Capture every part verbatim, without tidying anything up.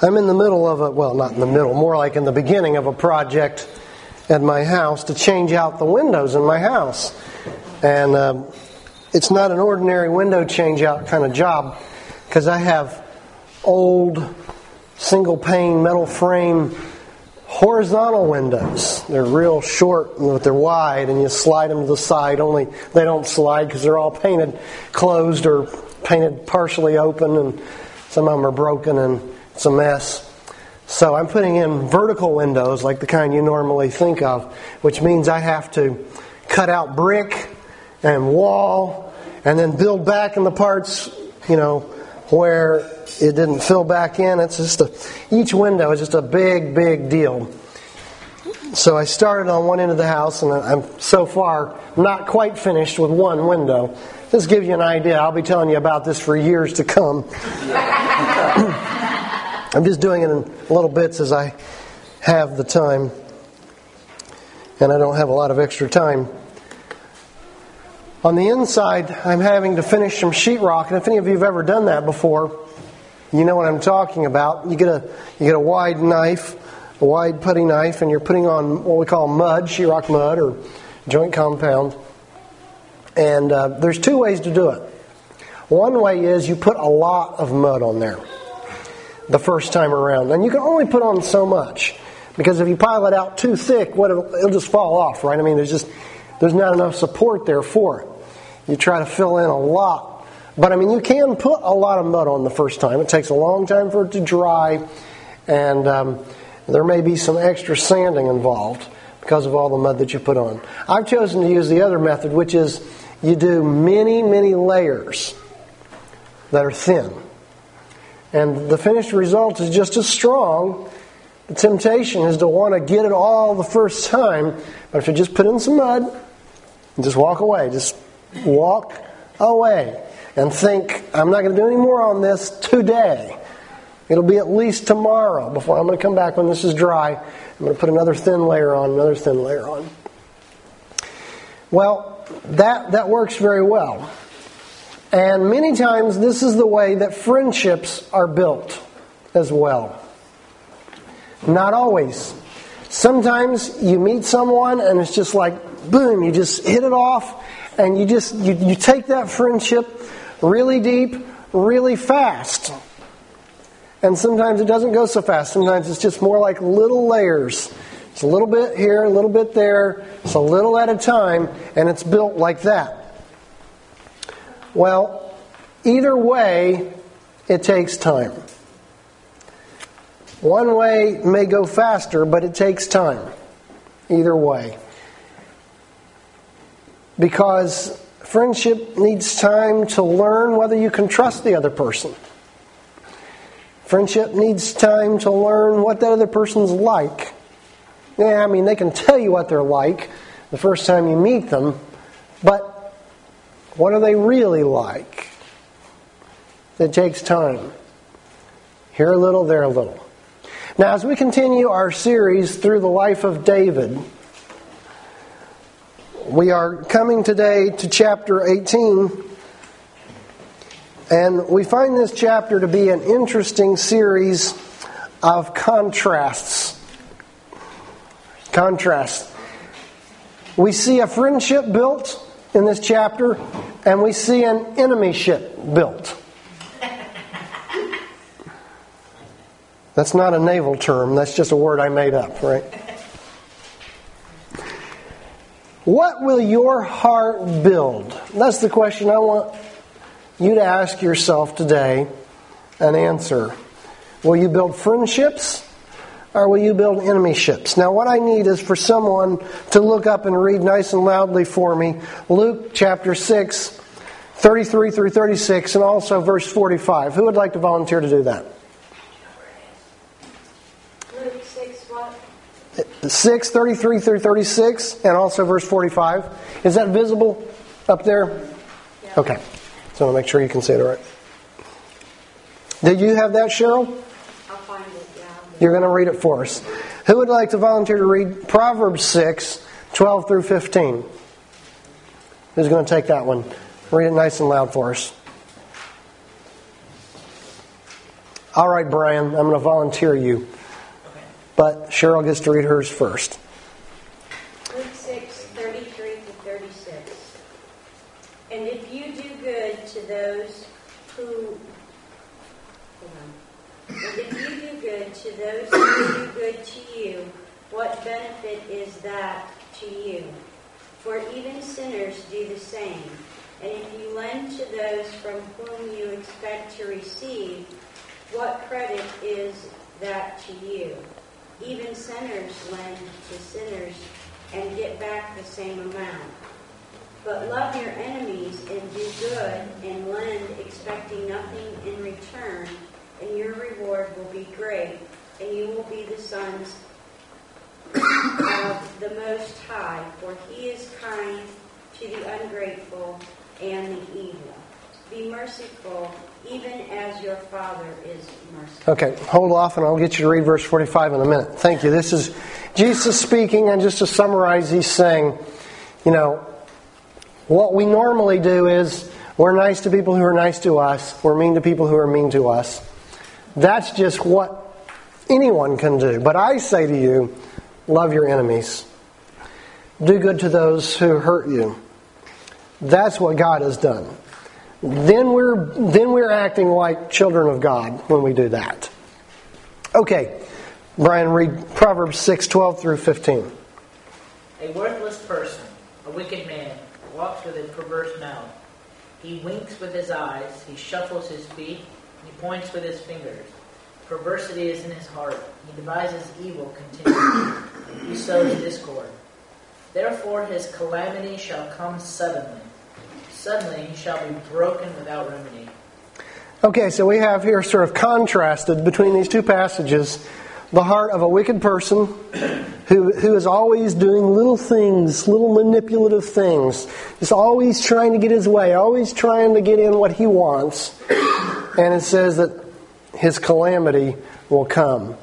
I'm in the middle of a, well, not in the middle, more like in the beginning of a project at my house to change out the windows in my house. And um, it's not an ordinary window change out kind of job, because I have old single pane metal frame horizontal windows. They're real short, but they're wide, and you slide them to the side. Only they don't slide because they're all painted closed or painted partially open, and some of them are broken, and it's a mess. So I'm putting in vertical windows like the kind you normally think of, which means I have to cut out brick and wall and then build back in the parts, you know, where it didn't fill back in. It's just a, each window is just a big, big deal. So I started on one end of the house, and I'm so far not quite finished with one window. Just to give you an idea, I'll be telling you about this for years to come. I'm just doing it in little bits as I have the time, and I don't have a lot of extra time. On the inside, I'm having to finish some sheetrock, and if any of you have ever done that before, you know what I'm talking about. You get a you get a wide knife, a wide putty knife, and you're putting on what we call mud, sheetrock mud, or joint compound. And uh, there's two ways to do it. One way is you put a lot of mud on there the first time around, and you can only put on so much, because if you pile it out too thick, what it'll, it'll just fall off, right? I mean, there's just there's not enough support there for it. You try to fill in a lot. But I mean, you can put a lot of mud on the first time. It takes a long time for it to dry, and um, there may be some extra sanding involved because of all the mud that you put on. I've chosen to use the other method, which is you do many, many layers that are thin. And the finished result is just as strong. The temptation is to want to get it all the first time, but if you just put in some mud and just walk away, just walk away and think, I'm not going to do any more on this today. It'll be at least tomorrow before I'm going to come back when this is dry. I'm going to put another thin layer on, another thin layer on. Well, that, that works very well. And many times this is the way that friendships are built as well. Not always. Sometimes you meet someone and it's just like, boom, you just hit it off, and you just you, you take that friendship really deep, really fast. And sometimes it doesn't go so fast. Sometimes it's just more like little layers. It's a little bit here, a little bit there. It's a little at a time, and it's built like that. Well, either way, it takes time. One way may go faster, but it takes time. Either way. Because friendship needs time to learn whether you can trust the other person. Friendship needs time to learn what that other person's like. Yeah, I mean, they can tell you what they're like the first time you meet them, but what are they really like? It takes time. Here a little, there a little. Now, as we continue our series through the life of David, we are coming today to chapter eighteen, and we find this chapter to be an interesting series of contrasts. Contrasts. We see a friendship built in this chapter, and we see an enemyship built. That's not a naval term. That's just a word I made up, right? What will your heart build? That's the question I want you to ask yourself today and answer. Will you build friendships, or will you build enemyships? Now, what I need is for someone to look up and read nice and loudly for me Luke chapter six, thirty-three through thirty-six, and also verse forty-five. Who would like to volunteer to do that? Luke six, what? six, thirty-three through thirty-six, and also verse forty-five. Is that visible up there? Yeah. Okay. So I'll make sure you can say it all right. Did you have that, Cheryl? I'll find it, yeah. You're going to read it for us. Who would like to volunteer to read Proverbs six, twelve through fifteen? Who's going to take that one? Read it nice and loud for us. All right, Brian, I'm going to volunteer you. Okay. But Cheryl gets to read hers first. Luke six, thirty-three to thirty-six. And if you do good to those who... Hold on. And if you do good to those who do good to you, what benefit is that to you? For even sinners do the same. And if you lend to those from whom you expect to receive, what credit is that to you? Even sinners lend to sinners and get back the same amount. But love your enemies and do good and lend, expecting nothing in return, and your reward will be great, and you will be the sons of the Most High, for He is kind to the ungrateful and the evil. Be merciful, even as your Father is merciful. Okay, hold off and I'll get you to read verse forty-five in a minute. Thank you. This is Jesus speaking, and just to summarize, He's saying, you know, what we normally do is we're nice to people who are nice to us. We're mean to people who are mean to us. That's just what anyone can do. But I say to you, love your enemies. Do good to those who hurt you. That's what God has done. Then we're then we're acting like children of God when we do that. Okay, Brian, read Proverbs six, twelve through fifteen. A worthless person, a wicked man, walks with a perverse mouth. He winks with his eyes, he shuffles his feet, he points with his fingers. Perversity is in his heart. He devises evil continually. He sows discord. Therefore his calamity shall come suddenly. Suddenly he shall be broken without remedy. Okay, so we have here sort of contrasted between these two passages the heart of a wicked person who who is always doing little things, little manipulative things. He's always trying to get his way, always trying to get in what he wants. And it says that his calamity will come.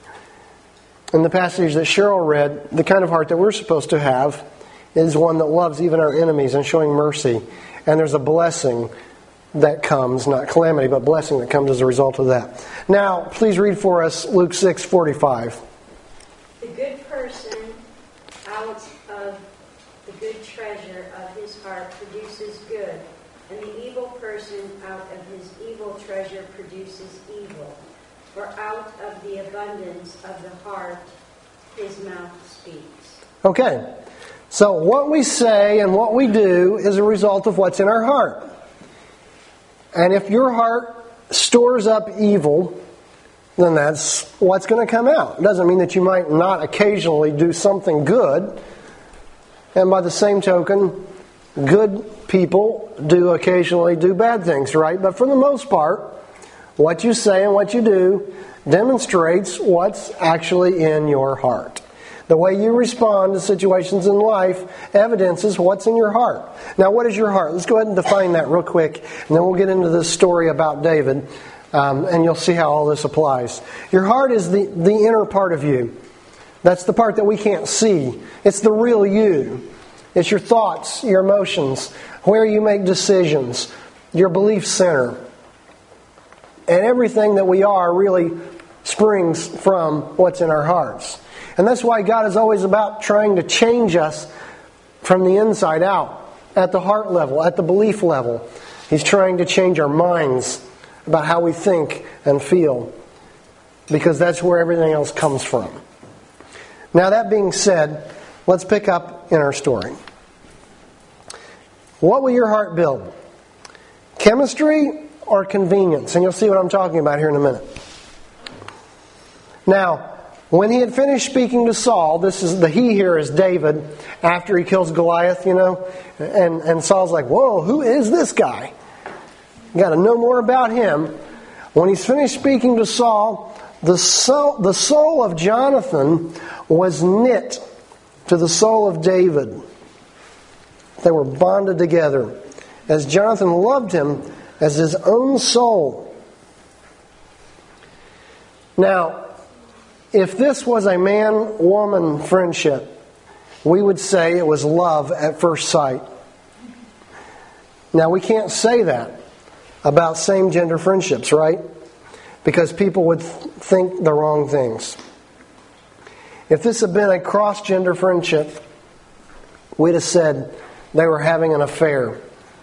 In the passage that Cheryl read, the kind of heart that we're supposed to have is one that loves even our enemies and showing mercy. And there's a blessing that comes, not calamity, but blessing that comes as a result of that. Now, please read for us Luke six forty-five. The good person out of the good treasure of his heart produces good, and the evil person out of his evil treasure produces evil. For out of the abundance of the heart his mouth speaks. Okay, so what we say and what we do is a result of what's in our heart. And if your heart stores up evil, then that's what's going to come out. It doesn't mean that you might not occasionally do something good. And by the same token, good people do occasionally do bad things, right? But for the most part, what you say and what you do demonstrates what's actually in your heart. The way you respond to situations in life evidences what's in your heart. Now, what is your heart? Let's go ahead and define that real quick, and then we'll get into this story about David, um, and you'll see how all this applies. Your heart is the, the inner part of you. That's the part that we can't see. It's the real you. It's your thoughts, your emotions, where you make decisions, your belief center. And everything that we are really springs from what's in our hearts. And that's why God is always about trying to change us from the inside out, at the heart level, at the belief level. He's trying to change our minds about how we think and feel, because that's where everything else comes from. Now, that being said, let's pick up in our story. What will your heart build? Chemistry or convenience? And you'll see what I'm talking about here in a minute. Now, when he had finished speaking to Saul, this is the he here is David, after he kills Goliath, you know, and, and Saul's like, whoa, who is this guy? You got to know more about him. When he's finished speaking to Saul, the soul, the soul of Jonathan was knit to the soul of David. They were bonded together, as Jonathan loved him as his own soul. Now, if this was a man-woman friendship, we would say it was love at first sight. Now, we can't say that about same-gender friendships, right? because people would th- think the wrong things. If this had been a cross-gender friendship, we'd have said they were having an affair.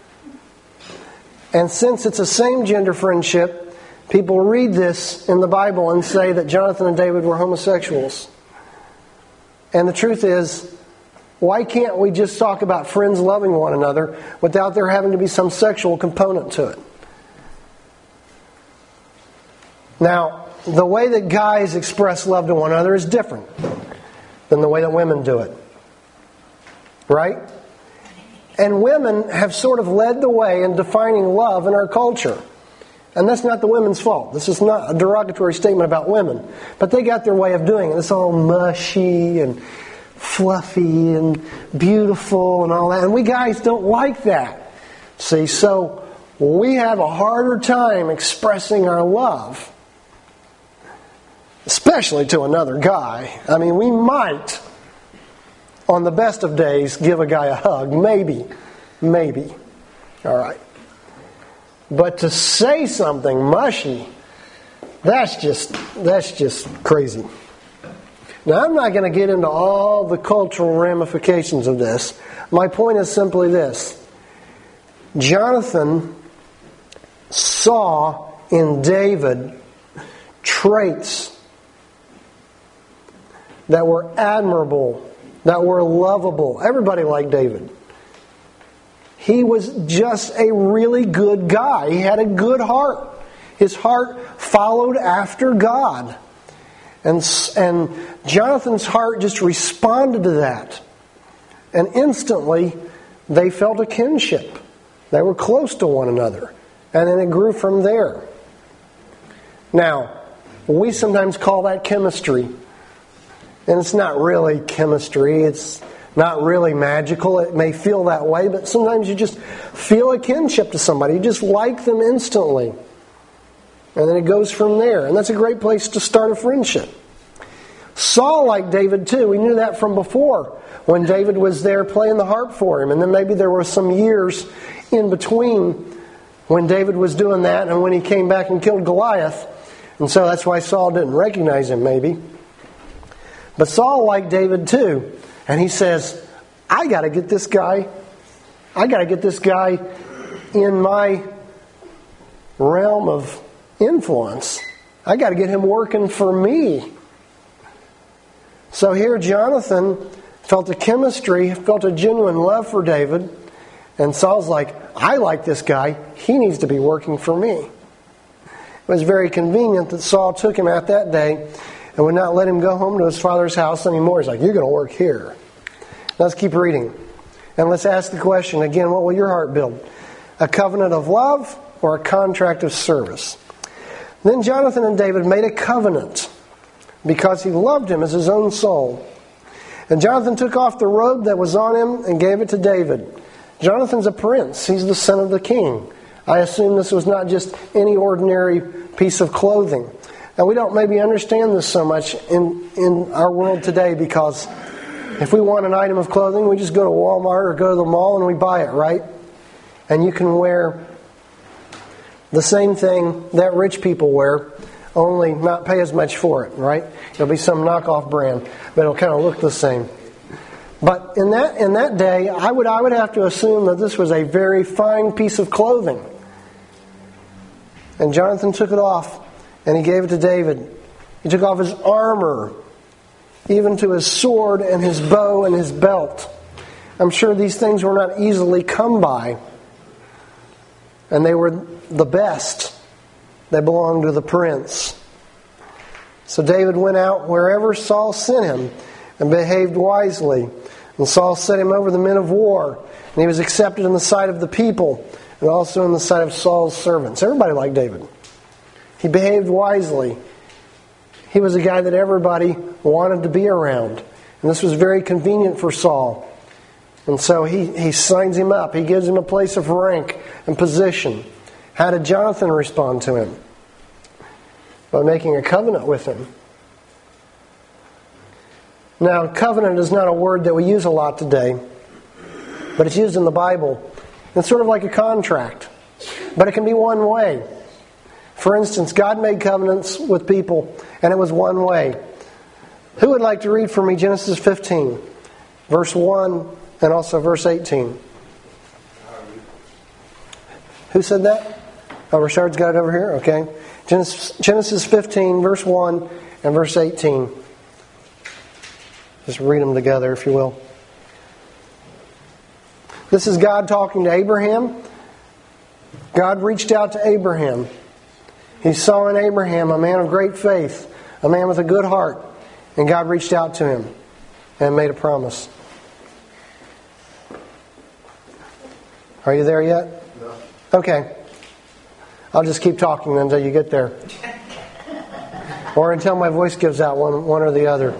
And since it's a same-gender friendship, people read this in the Bible and say that Jonathan and David were homosexuals. And the truth is, why can't we just talk about friends loving one another without there having to be some sexual component to it? Now, the way that guys express love to one another is different than the way that women do it. Right? And women have sort of led the way in defining love in our culture. And that's not the women's fault. This is not a derogatory statement about women. But they got their way of doing it. It's all mushy and fluffy and beautiful and all that. And we guys don't like that. See, so we have a harder time expressing our love. Especially to another guy. I mean, we might, on the best of days, give a guy a hug. Maybe. Maybe. All right. But to say something mushy, that's just that's just crazy. Now, I'm not going to get into all the cultural ramifications of this. My point is simply this. Jonathan saw in David traits that were admirable, that were lovable. Everybody liked David. He was just a really good guy. He had a good heart. His heart followed after God. And, and Jonathan's heart just responded to that. And instantly, they felt a kinship. They were close to one another. And then it grew from there. Now, we sometimes call that chemistry. And it's not really chemistry. It's not really magical. It may feel that way, but sometimes you just feel a kinship to somebody. You just like them instantly. And then it goes from there. And that's a great place to start a friendship. Saul liked David too. We knew that from before, when David was there playing the harp for him. And then maybe there were some years in between when David was doing that and when he came back and killed Goliath. And so that's why Saul didn't recognize him maybe. But Saul liked David too. And he says, I got to get this guy, I got to get this guy in my realm of influence. I got to get him working for me. So here Jonathan felt a chemistry, felt a genuine love for David. And Saul's like, I like this guy. He needs to be working for me. It was very convenient that Saul took him out that day and would not let him go home to his father's house anymore. He's like, you're going to work here. Let's keep reading. And let's ask the question again, what will your heart build? A covenant of love or a contract of service? Then Jonathan and David made a covenant because he loved him as his own soul. And Jonathan took off the robe that was on him and gave it to David. Jonathan's a prince. He's the son of the king. I assume this was not just any ordinary piece of clothing. And we don't maybe understand this so much in, in our world today because if we want an item of clothing, we just go to Walmart or go to the mall and we buy it, right? And you can wear the same thing that rich people wear, only not pay as much for it, right? It'll be some knockoff brand, but it'll kind of look the same. But in that in that day, I would I would have to assume that this was a very fine piece of clothing. And Jonathan took it off and he gave it to David. He took off his armor, even to his sword and his bow and his belt. I'm sure these things were not easily come by. And they were the best. They belonged to the prince. So David went out wherever Saul sent him and behaved wisely. And Saul set him over the men of war. And he was accepted in the sight of the people and also in the sight of Saul's servants. Everybody liked David. He behaved wisely. He was a guy that everybody wanted to be around. And this was very convenient for Saul. And so he, he signs him up. He gives him a place of rank and position. How did Jonathan respond to him? By making a covenant with him. Now, covenant is not a word that we use a lot today, but it's used in the Bible. It's sort of like a contract, but it can be one way. For instance, God made covenants with people, and it was one way. Who would like to read for me Genesis fifteen, verse one, and also verse eighteen? Who said that? Oh, Richard's got it over here? Okay. Genesis, Genesis fifteen, verse one, and verse eighteen. Just read them together, if you will. This is God talking to Abraham. God reached out to Abraham. He saw in Abraham a man of great faith, a man with a good heart, and God reached out to him and made a promise. Are you there yet? No. Okay. I'll just keep talking until you get there. Or until my voice gives out, one, one or the other.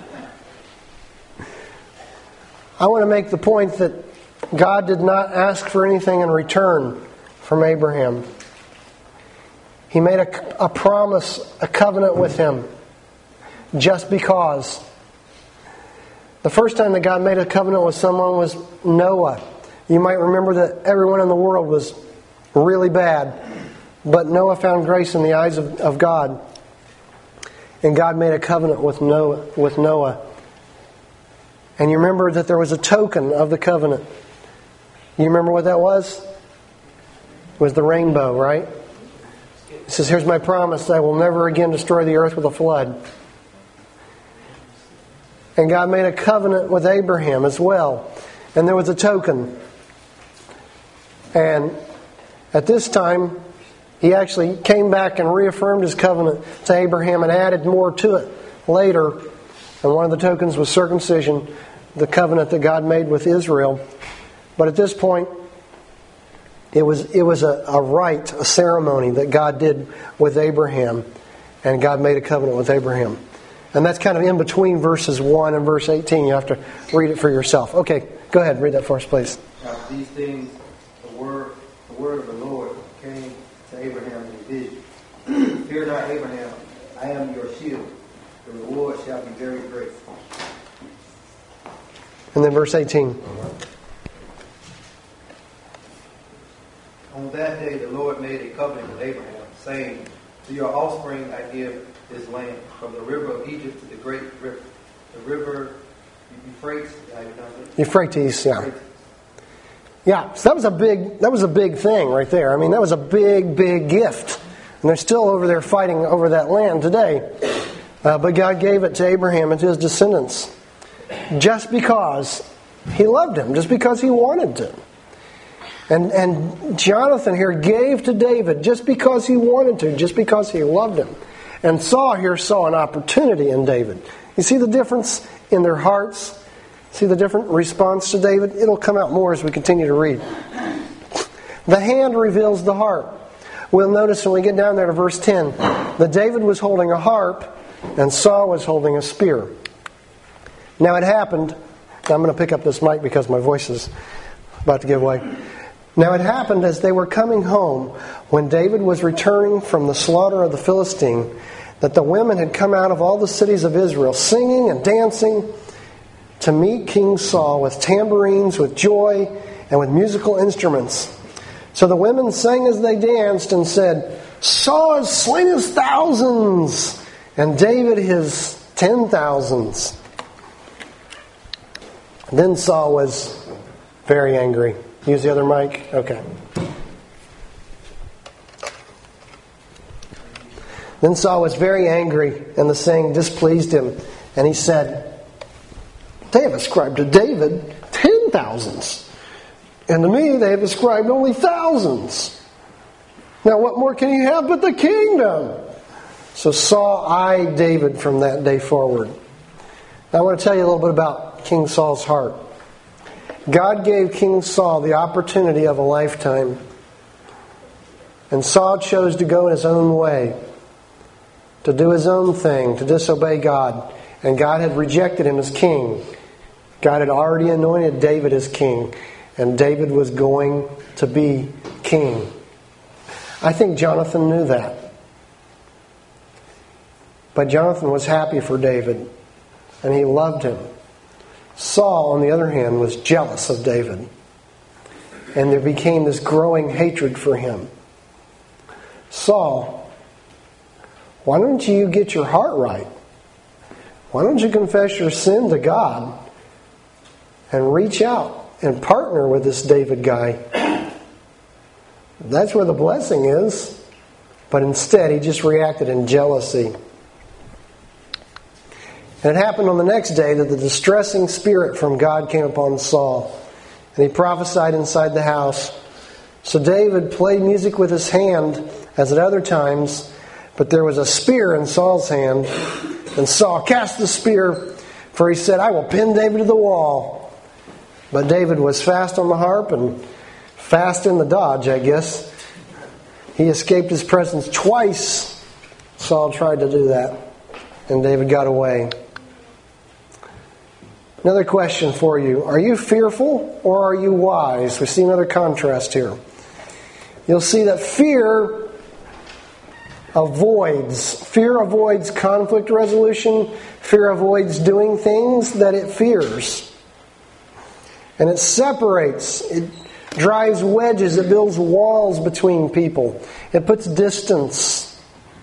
I want to make the point that God did not ask for anything in return from Abraham. He made a, a promise, a covenant with him, just because. The first time that God made a covenant with someone was Noah. You might remember that everyone in the world was really bad, but Noah found grace in the eyes of, of God. And God made a covenant with Noah, with Noah. And you remember that there was a token of the covenant. You remember what that was? It was the rainbow, right? It says, here's my promise, I will never again destroy the earth with a flood. And God made a covenant with Abraham as well. And there was a token. And at this time, He actually came back and reaffirmed His covenant to Abraham and added more to it later. And one of the tokens was circumcision, the covenant that God made with Israel. But at this point, it was it was a, a rite, a ceremony that God did with Abraham. And God made a covenant with Abraham. And that's kind of in between verses one and verse eighteen. You have to read it for yourself. Okay, go ahead. Read that for us, please. After these things, the word, the word of the Lord came to Abraham in a vision. Fear not, Abraham, I am your shield. The reward shall be very great. And then verse eighteen. On that day the Lord made a covenant with Abraham, saying, to your offspring I give this land, from the river of Egypt to the great river, the river Euphrates. Euphrates, yeah. Yeah, so that was a big that was a big thing right there. I mean, that was a big, big gift. And they're still over there fighting over that land today. Uh, but God gave it to Abraham and to his descendants. Just because He loved him. Just because He wanted to. And, and Jonathan here gave to David just because he wanted to. Just because he loved him. And Saul here saw an opportunity in David. You see the difference in their hearts? See the different response to David? It'll come out more as we continue to read. The hand reveals the heart. We'll notice when we get down there to verse ten that David was holding a harp and Saul was holding a spear. Now it happened, I'm going to pick up this mic because my voice is about to give way. Now it happened as they were coming home, when David was returning from the slaughter of the Philistine, that the women had come out of all the cities of Israel, singing and dancing to meet King Saul with tambourines, with joy, and with musical instruments. So the women sang as they danced and said, Saul has slain his thousands, and David his ten thousands. Then Saul was very angry. Use the other mic? Okay. Then Saul was very angry, and the saying displeased him. And he said, they have ascribed to David ten thousands, and to me they have ascribed only thousands. Now what more can he have but the kingdom? So Saul eyed David from that day forward. Now I want to tell you a little bit about King Saul's heart. God gave King Saul the opportunity of a lifetime. And Saul chose to go his own way, to do his own thing, to disobey God. And God had rejected him as king. God had already anointed David as king. And David was going to be king. I think Jonathan knew that. But Jonathan was happy for David. And he loved him. Saul, on the other hand, was jealous of David. And there became this growing hatred for him. Saul Why don't you get your heart right? Why don't you confess your sin to God and reach out and partner with this David guy? That's where the blessing is. But instead, he just reacted in jealousy. And it happened on the next day that the distressing spirit from God came upon Saul. And he prophesied inside the house. So David played music with his hand, as at other times, but there was a spear in Saul's hand. And Saul cast the spear, for he said, I will pin David to the wall. But David was fast on the harp and fast in the dodge, I guess. He escaped his presence twice. Saul tried to do that, and David got away. Another question for you. Are you fearful or are you wise? We see another contrast here. You'll see that fear avoids. Fear avoids conflict resolution. Fear avoids doing things that it fears. And it separates. It drives wedges. It builds walls between people. It puts distance.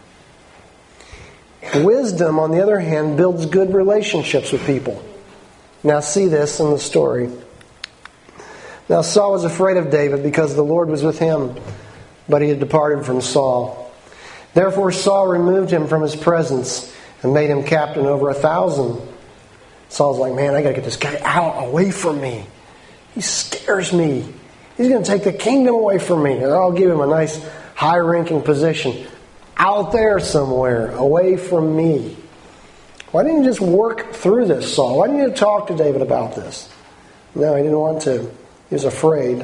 Wisdom, on the other hand, builds good relationships with people. Now see this in the story. Now Saul was afraid of David because the Lord was with him, but he had departed from Saul. Therefore Saul removed him from his presence and made him captain over a thousand. Saul's like, man, I got to get this guy out, away from me. He scares me. He's going to take the kingdom away from me. And I'll give him a nice high-ranking position out there somewhere, away from me. Why didn't you just work through this, Saul? Why didn't you talk to David about this? No, he didn't want to. He was afraid.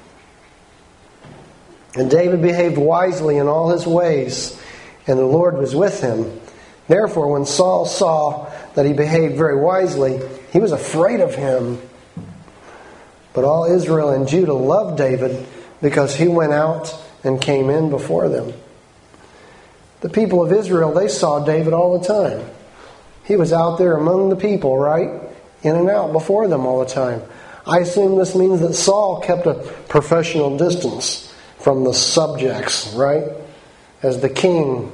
And David behaved wisely in all his ways, and the Lord was with him. Therefore, when Saul saw that he behaved very wisely, he was afraid of him. But all Israel and Judah loved David because he went out and came in before them. The people of Israel, they saw David all the time. He was out there among the people, right? In and out before them all the time. I assume this means that Saul kept a professional distance from the subjects, right? As the king.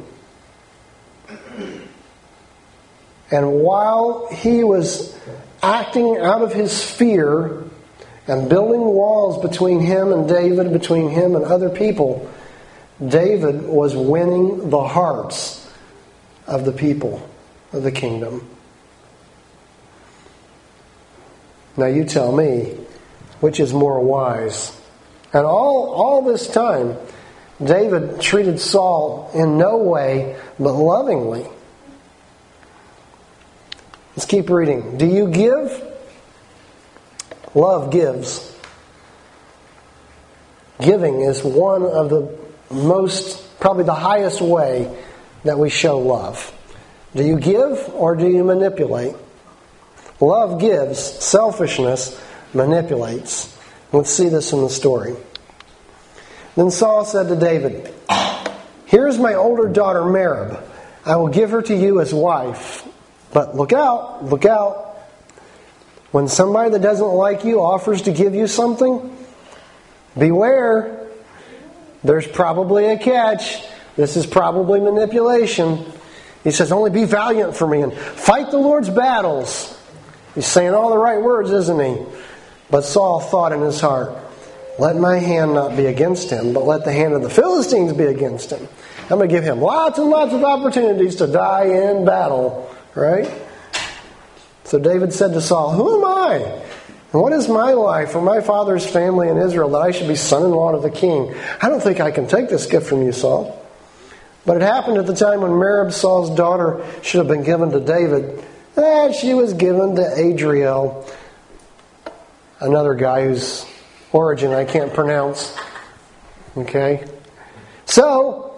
And while he was acting out of his fear and building walls between him and David, between him and other people, David was winning the hearts of the people of the kingdom. Now you tell me, which is more wise? And all, all this time, David treated Saul in no way but lovingly. Let's keep reading. Do you give? Love gives. Giving is one of the most, probably the highest way that we show love. Do you give or do you manipulate? Love gives. Selfishness manipulates. Let's see this in the story. Then Saul said to David, here's my older daughter Merab. I will give her to you as wife. But look out, look out. When somebody that doesn't like you offers to give you something, beware. There's probably a catch. This is probably manipulation. He says, only be valiant for me and fight the Lord's battles. He's saying all the right words, isn't he? But Saul thought in his heart, let my hand not be against him, but let the hand of the Philistines be against him. I'm going to give him lots and lots of opportunities to die in battle. Right? So David said to Saul, who am I? And what is my life or my father's family in Israel that I should be son-in-law to the king? I don't think I can take this gift from you, Saul. But it happened at the time when Merab, Saul's daughter, should have been given to David, that she was given to Adriel, another guy whose origin I can't pronounce. Okay? So,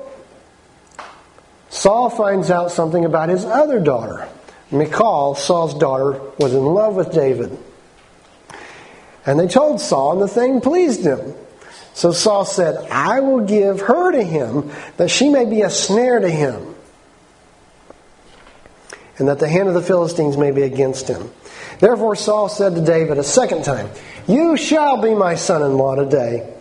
Saul finds out something about his other daughter. Michal, Saul's daughter, was in love with David. And they told Saul, and the thing pleased him. So Saul said, I will give her to him, that she may be a snare to him, and that the hand of the Philistines may be against him. Therefore Saul said to David a second time, you shall be my son-in-law today.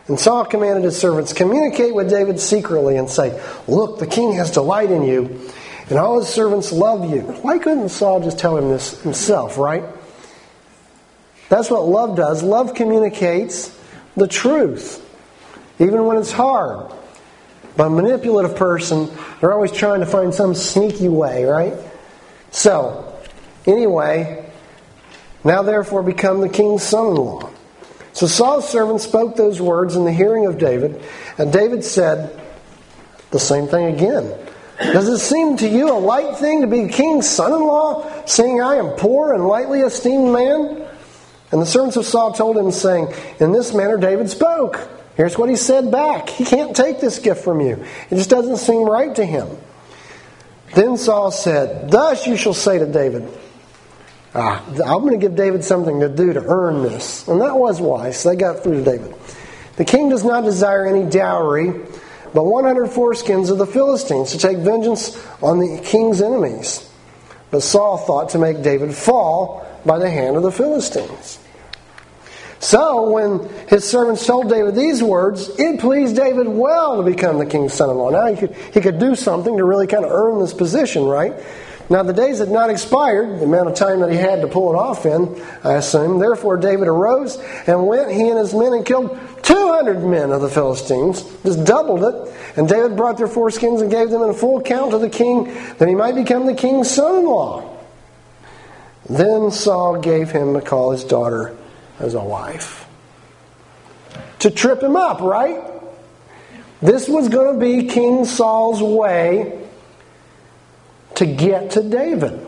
And Saul commanded his servants, communicate with David secretly and say, look, the king has delight in you, and all his servants love you. Why couldn't Saul just tell him this himself, right? That's what love does. Love communicates the truth, even when it's hard. But a manipulative person, they're always trying to find some sneaky way, right? So, anyway, now therefore become the king's son-in-law. So Saul's servant spoke those words in the hearing of David, and David said the same thing again. Does it seem to you a light thing to be king's son-in-law, seeing I am poor and lightly esteemed man? And the servants of Saul told him, saying, in this manner David spoke. Here's what he said back. He can't take this gift from you. It just doesn't seem right to him. Then Saul said, thus you shall say to David, ah, I'm going to give David something to do to earn this. And that was wise. They got through to David. The king does not desire any dowry, but one hundred foreskins of the Philistines to take vengeance on the king's enemies. But Saul thought to make David fall by the hand of the Philistines. So when his servants told David these words, it pleased David well to become the king's son-in-law. Now he could, he could do something to really kind of earn this position, right? Now the days had not expired, the amount of time that he had to pull it off in, I assume. Therefore David arose and went, he and his men, and killed two hundred men of the Philistines. Just doubled it. And David brought their foreskins and gave them in full account to the king, that he might become the king's son-in-law. Then Saul gave him Michal, his daughter, as a wife. To trip him up, right? This was going to be King Saul's way to get to David.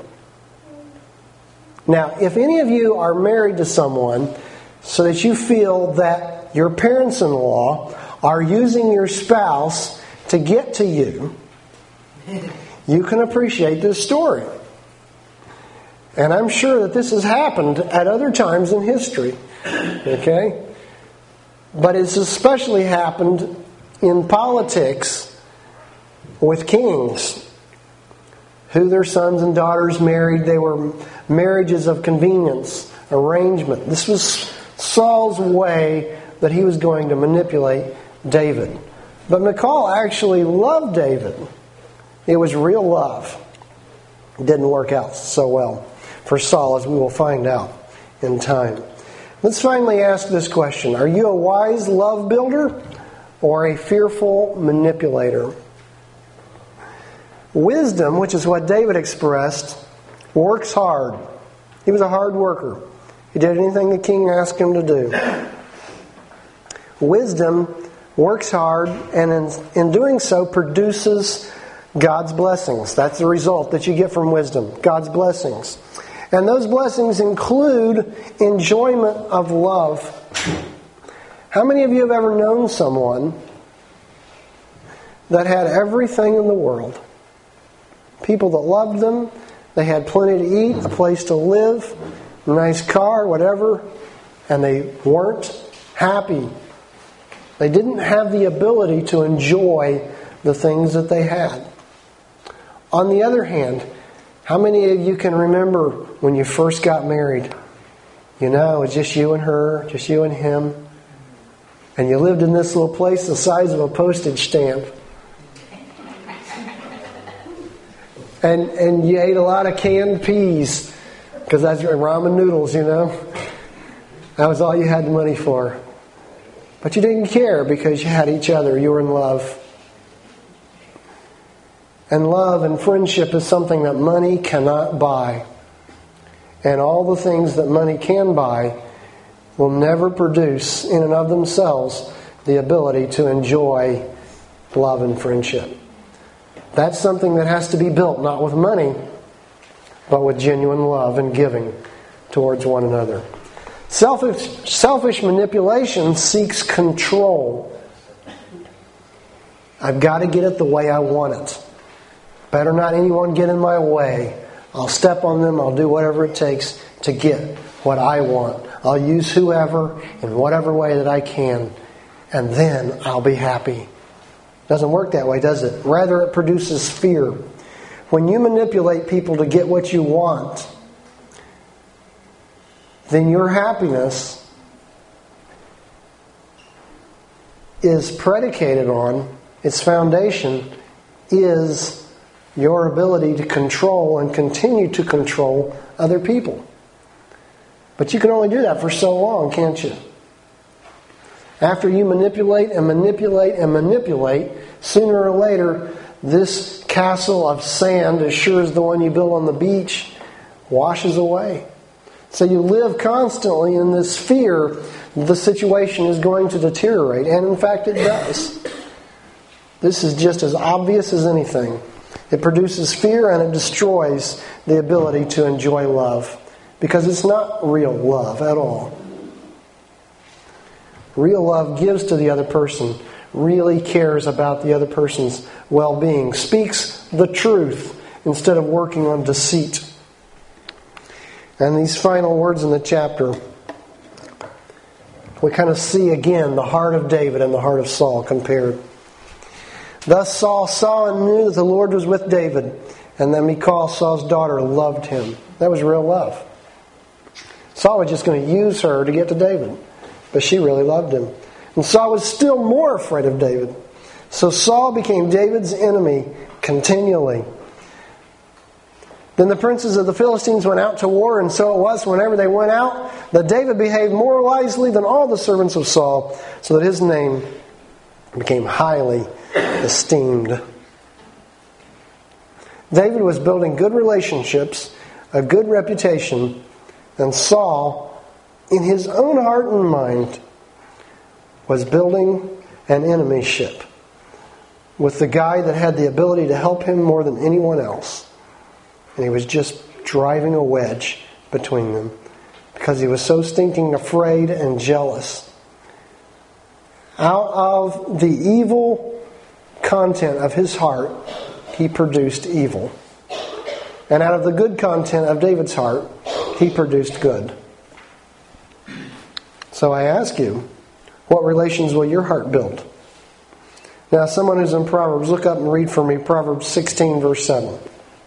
Now, if any of you are married to someone so that you feel that your parents-in-law are using your spouse to get to you, you can appreciate this story. And I'm sure that this has happened at other times in history. Okay? But it's especially happened in politics with kings who their sons and daughters married. They were marriages of convenience, arrangement. This was Saul's way that he was going to manipulate David. But Michal actually loved David. It was real love. It didn't work out so well for Saul, as we will find out in time. Let's finally ask this question. Are you a wise love builder or a fearful manipulator? Wisdom, which is what David expressed, works hard. He was a hard worker. He did anything the king asked him to do. Wisdom works hard, and in, in doing so produces God's blessings. That's the result that you get from wisdom, God's blessings. And those blessings include enjoyment of love. How many of you have ever known someone that had everything in the world? People that loved them, they had plenty to eat, a place to live, a nice car, whatever, and they weren't happy. They didn't have the ability to enjoy the things that they had. On the other hand, how many of you can remember when you first got married? You know, it's just you and her, just you and him. And you lived in this little place the size of a postage stamp. And and you ate a lot of canned peas, because that's ramen noodles, you know. That was all you had the money for. But you didn't care because you had each other. You were in love. And love and friendship is something that money cannot buy. And all the things that money can buy will never produce in and of themselves the ability to enjoy love and friendship. That's something that has to be built not with money, but with genuine love and giving towards one another. Selfish, selfish manipulation seeks control. I've got to get it the way I want it. Better not anyone get in my way. I'll step on them. I'll do whatever it takes to get what I want. I'll use whoever in whatever way that I can, and then I'll be happy. Doesn't work that way, does it? Rather, it produces fear. When you manipulate people to get what you want, then your happiness is predicated on, its foundation, is your ability to control and continue to control other people. But you can only do that for so long, can't you? After you manipulate and manipulate and manipulate, sooner or later, this castle of sand, as sure as the one you built on the beach, washes away. So you live constantly in this fear the situation is going to deteriorate. And in fact, it does. This is just as obvious as anything. It produces fear and it destroys the ability to enjoy love. Because it's not real love at all. Real love gives to the other person, really cares about the other person's well-being, speaks the truth instead of working on deceit. And these final words in the chapter, we kind of see again the heart of David and the heart of Saul compared. Thus Saul saw and knew that the Lord was with David, and then Michal, Saul's daughter, loved him. That was real love. Saul was just going to use her to get to David, but she really loved him. And Saul was still more afraid of David. So Saul became David's enemy continually. Then the princes of the Philistines went out to war, and so it was whenever they went out that David behaved more wisely than all the servants of Saul, so that his name became highly esteemed. David was building good relationships, a good reputation, and Saul, in his own heart and mind, was building an enemyship with the guy that had the ability to help him more than anyone else. And he was just driving a wedge between them because he was so stinking afraid and jealous. Out of the evil content of his heart, he produced evil. And out of the good content of David's heart, he produced good. So I ask you, what relations will your heart build? Now, someone who's in Proverbs, look up and read for me Proverbs sixteen, verse seven.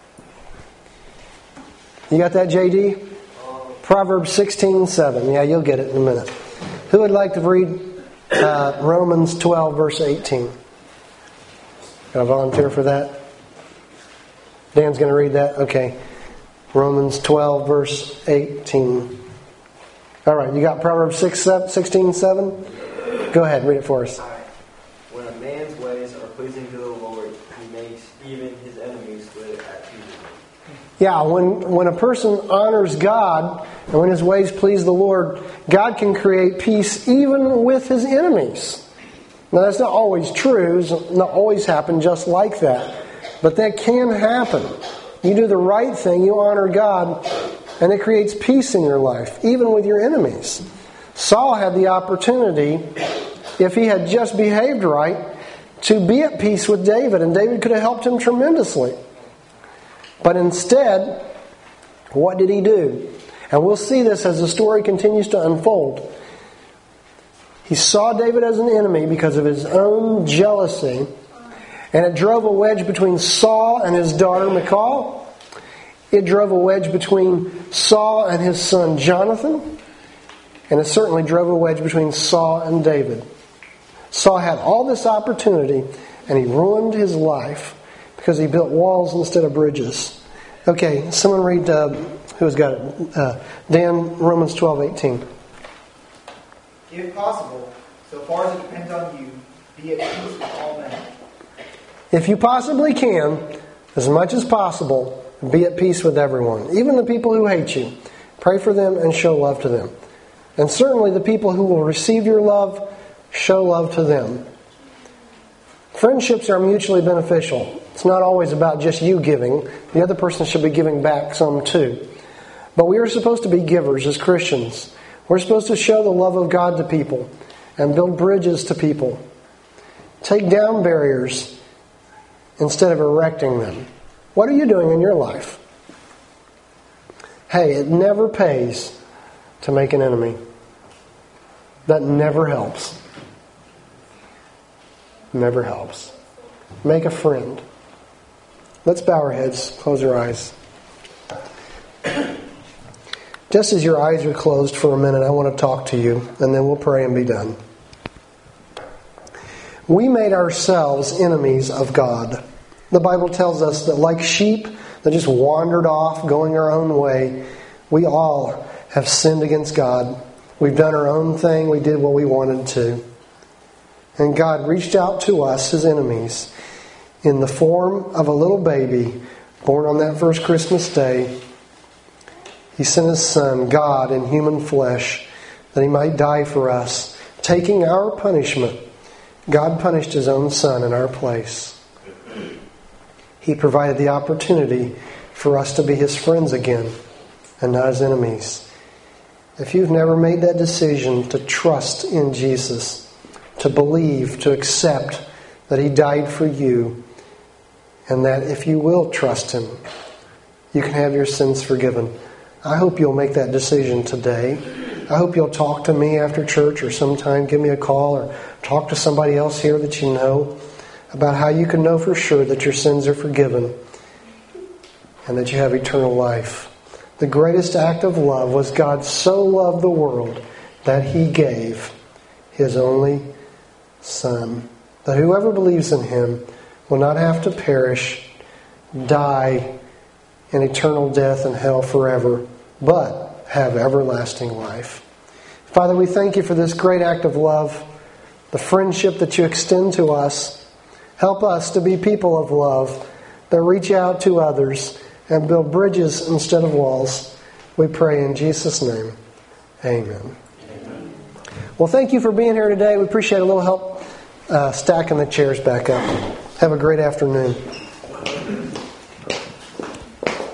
You got that, J D? Proverbs sixteen, seven. Yeah, you'll get it in a minute. Who would like to read uh, Romans twelve, verse eighteen? Got a volunteer for that? Dan's going to read that? Okay. Romans twelve, verse eighteen. All right, you got Proverbs sixteen, seven? Go ahead, read it for us. When a man's ways are pleasing to the Lord, he makes even his enemies live at peace. Yeah, when, when a person honors God, and when his ways please the Lord, God can create peace even with his enemies. Now, that's not always true. It's not always happen just like that. But that can happen. You do the right thing, you honor God, and it creates peace in your life, even with your enemies. Saul had the opportunity, if he had just behaved right, to be at peace with David, and David could have helped him tremendously. But instead, what did he do? And we'll see this as the story continues to unfold. He saw David as an enemy because of his own jealousy, and it drove a wedge between Saul and his daughter Michal. It drove a wedge between Saul and his son Jonathan. And it certainly drove a wedge between Saul and David. Saul had all this opportunity, and he ruined his life because he built walls instead of bridges. Okay, someone read, uh, who's got it? Uh, Dan, Romans twelve, eighteen. If possible, so far as it depends on you, be at peace with all men. If you possibly can, as much as possible, be at peace with everyone. Even the people who hate you. Pray for them and show love to them. And certainly the people who will receive your love, show love to them. Friendships are mutually beneficial. It's not always about just you giving. The other person should be giving back some too. But we are supposed to be givers as Christians. We're supposed to show the love of God to people and build bridges to people. Take down barriers instead of erecting them. What are you doing in your life? Hey, it never pays to make an enemy. That never helps. Never helps. Make a friend. Let's bow our heads, close our eyes. Just as your eyes are closed for a minute, I want to talk to you, and then we'll pray and be done. We made ourselves enemies of God. The Bible tells us that like sheep that just wandered off going our own way, we all have sinned against God. We've done our own thing. We did what we wanted to. And God reached out to us, His enemies, in the form of a little baby born on that first Christmas day. He sent His Son, God in human flesh, that He might die for us, taking our punishment. God punished His own Son in our place. He provided the opportunity for us to be His friends again and not His enemies. If you've never made that decision to trust in Jesus, to believe, to accept that He died for you, and that if you will trust Him, you can have your sins forgiven, I hope you'll make that decision today. I hope you'll talk to me after church or sometime, give me a call or talk to somebody else here that you know about how you can know for sure that your sins are forgiven and that you have eternal life. The greatest act of love was God so loved the world that He gave His only Son, that whoever believes in Him will not have to perish, die in eternal death and hell forever, but have everlasting life. Father, we thank You for this great act of love, the friendship that You extend to us. Help us to be people of love that reach out to others and build bridges instead of walls. We pray in Jesus' name. Amen. Amen. Well, thank you for being here today. We appreciate a little help uh, stacking the chairs back up. Have a great afternoon.